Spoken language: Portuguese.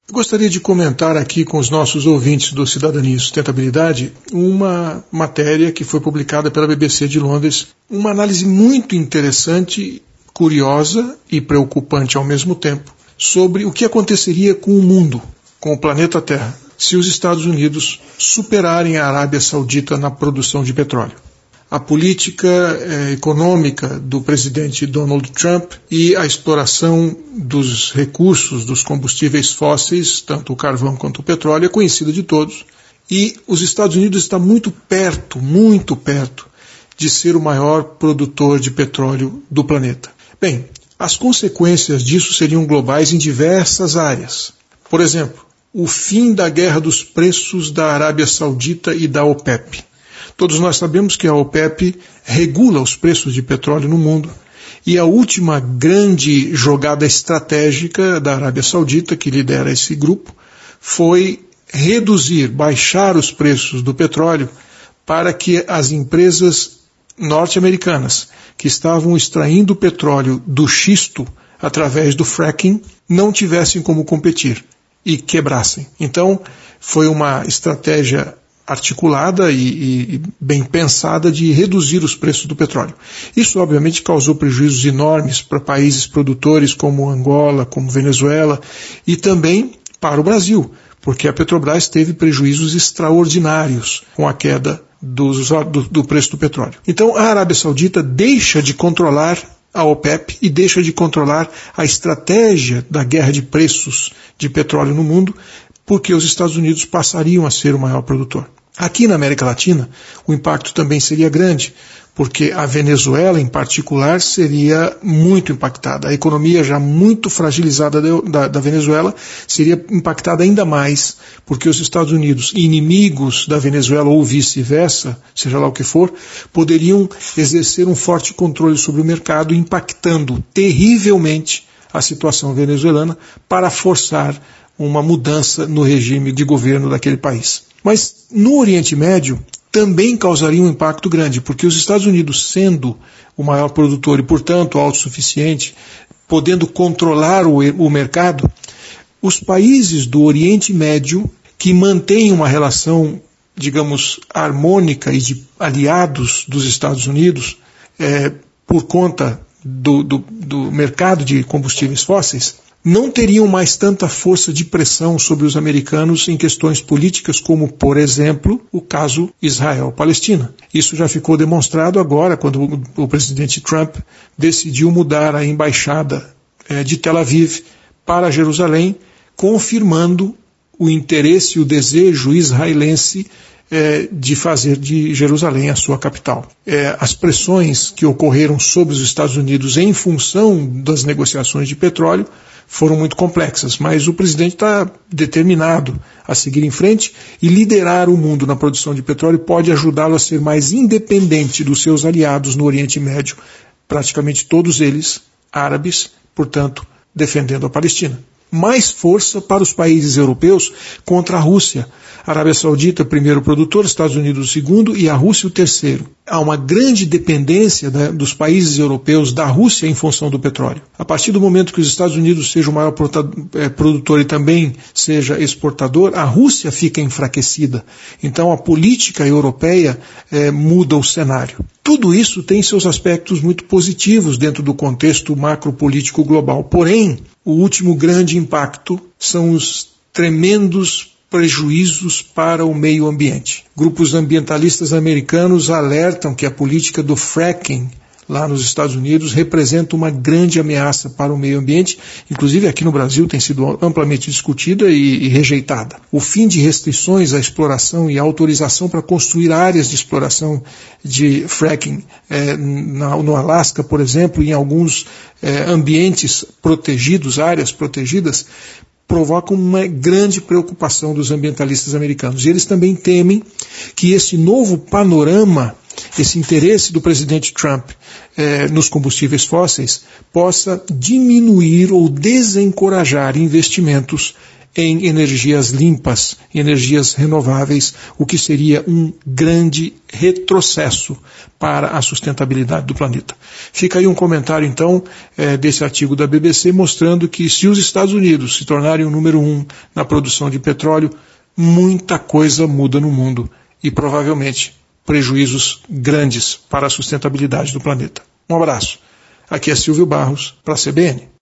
Eu gostaria de comentar aqui com os nossos ouvintes do Cidadania e Sustentabilidade uma matéria que foi publicada pela BBC de Londres, uma análise muito interessante, curiosa e preocupante ao mesmo tempo, sobre o que aconteceria com o mundo, com o planeta Terra, se os Estados Unidos superarem a Arábia Saudita na produção de petróleo. A política econômica do presidente Donald Trump e a exploração dos recursos dos combustíveis fósseis, tanto o carvão quanto o petróleo, é conhecida de todos. E os Estados Unidos está muito perto de ser o maior produtor de petróleo do planeta. Bem, as consequências disso seriam globais em diversas áreas. Por exemplo, o fim da guerra dos preços da Arábia Saudita e da OPEP. Todos nós sabemos que a OPEP regula os preços de petróleo no mundo e a última grande jogada estratégica da Arábia Saudita, que lidera esse grupo, foi baixar os preços do petróleo para que as empresas norte-americanas que estavam extraindo petróleo do xisto através do fracking não tivessem como competir e quebrassem. Então, foi uma estratégia articulada e bem pensada de reduzir os preços do petróleo. Isso, obviamente, causou prejuízos enormes para países produtores como Angola, como Venezuela e também para o Brasil, porque a Petrobras teve prejuízos extraordinários com a queda do preço do petróleo. Então, a Arábia Saudita deixa de controlar a OPEP e deixa de controlar a estratégia da guerra de preços de petróleo no mundo, porque os Estados Unidos passariam a ser o maior produtor. Aqui na América Latina, o impacto também seria grande, porque a Venezuela, em particular, seria muito impactada. A economia já muito fragilizada da Venezuela seria impactada ainda mais, porque os Estados Unidos, inimigos da Venezuela ou vice-versa, seja lá o que for, poderiam exercer um forte controle sobre o mercado, impactando terrivelmente a situação venezuelana para forçar uma mudança no regime de governo daquele país. Mas no Oriente Médio também causaria um impacto grande, porque os Estados Unidos, sendo o maior produtor e, portanto, autossuficiente, podendo controlar o mercado, os países do Oriente Médio que mantêm uma relação, digamos, harmônica e de aliados dos Estados Unidos, por conta do mercado de combustíveis fósseis, não teriam mais tanta força de pressão sobre os americanos em questões políticas como, por exemplo, o caso Israel-Palestina. Isso já ficou demonstrado agora quando o presidente Trump decidiu mudar a embaixada de Tel Aviv para Jerusalém, confirmando o interesse e o desejo israelense de fazer de Jerusalém a sua capital. As pressões que ocorreram sobre os Estados Unidos em função das negociações de petróleo foram muito complexas, mas o presidente está determinado a seguir em frente e liderar o mundo na produção de petróleo pode ajudá-lo a ser mais independente dos seus aliados no Oriente Médio, praticamente todos eles árabes, portanto, defendendo a Palestina. Mais força para os países europeus contra a Rússia. A Arábia Saudita, primeiro produtor, Estados Unidos, o segundo, e a Rússia, o terceiro. Há uma grande dependência dos países europeus da Rússia em função do petróleo. A partir do momento que os Estados Unidos seja o maior produtor e também seja exportador, a Rússia fica enfraquecida. Então a política europeia muda o cenário. Tudo isso tem seus aspectos muito positivos dentro do contexto macropolítico global. Porém, o último grande impacto são os tremendos prejuízos para o meio ambiente. Grupos ambientalistas americanos alertam que a política do fracking lá nos Estados Unidos representa uma grande ameaça para o meio ambiente, inclusive aqui no Brasil tem sido amplamente discutida e rejeitada. O fim de restrições à exploração e à autorização para construir áreas de exploração de fracking no Alasca, por exemplo, em alguns ambientes protegidos, áreas protegidas, provocam uma grande preocupação dos ambientalistas americanos. E eles também temem que esse novo panorama, esse interesse do presidente Trump nos combustíveis fósseis, possa diminuir ou desencorajar investimentos em energias limpas, energias renováveis, o que seria um grande retrocesso para a sustentabilidade do planeta. Fica aí um comentário, então, desse artigo da BBC, mostrando que se os Estados Unidos se tornarem o número 1 na produção de petróleo, muita coisa muda no mundo e provavelmente prejuízos grandes para a sustentabilidade do planeta. Um abraço. Aqui é Silvio Barros, para a CBN.